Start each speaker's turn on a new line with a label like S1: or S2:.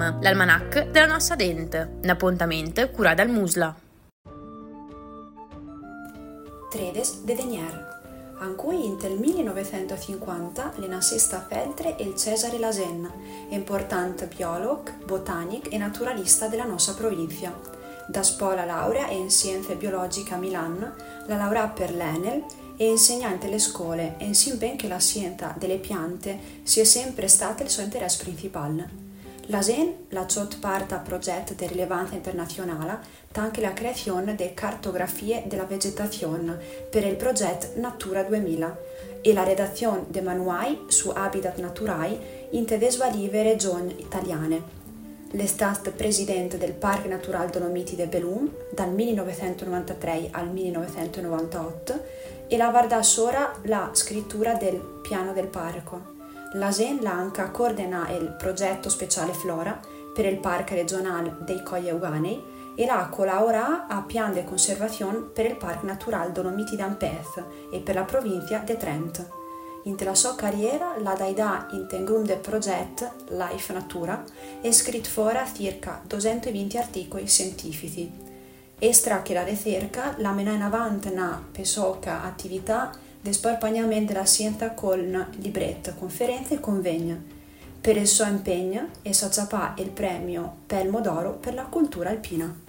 S1: Film, l'almanach della nostra dente, un appuntamento curato dal Musla.
S2: Tredes de Denier, in cui nel 1950 le nascesta Feltre il Cesare Lasen, importante biolog, botanic e naturalista della nostra provincia. Da scuola laurea in scienze biologiche a Milano, la laurea per l'Enel e insegnante alle scuole, e si ben che la scienza delle piante sia sempre stata il suo interesse principale. Lasen la ciot parte a progetti di rilevanza internazionale, anche la creazione di cartografie della vegetazione per il progetto Natura 2000 e la redazione di manuali su habitat naturali in tedesco varie regioni italiane. È stato presidente del Parco Naturale Dolomiti de Belum dal 1993 al 1998 e la guarda sora la scrittura del piano del parco. Lasen l'anca coordina il progetto speciale Flora per il Parco regionale dei Colli Euganei e la collabora a piano di conservazione per il Parco Naturale Dolomiti d'Ampez e per la provincia di Trento. In la sua carriera la daida in un del progetto Life Natura e scritto fuori circa 220 articoli scientifici. Estra che la ricerca la mena in avanti una pesoca attività di sparpagnamento della scienza con libretto, conferenze e convegni. Per il suo impegno è sociapa il premio Pelmo d'Oro per la cultura alpina.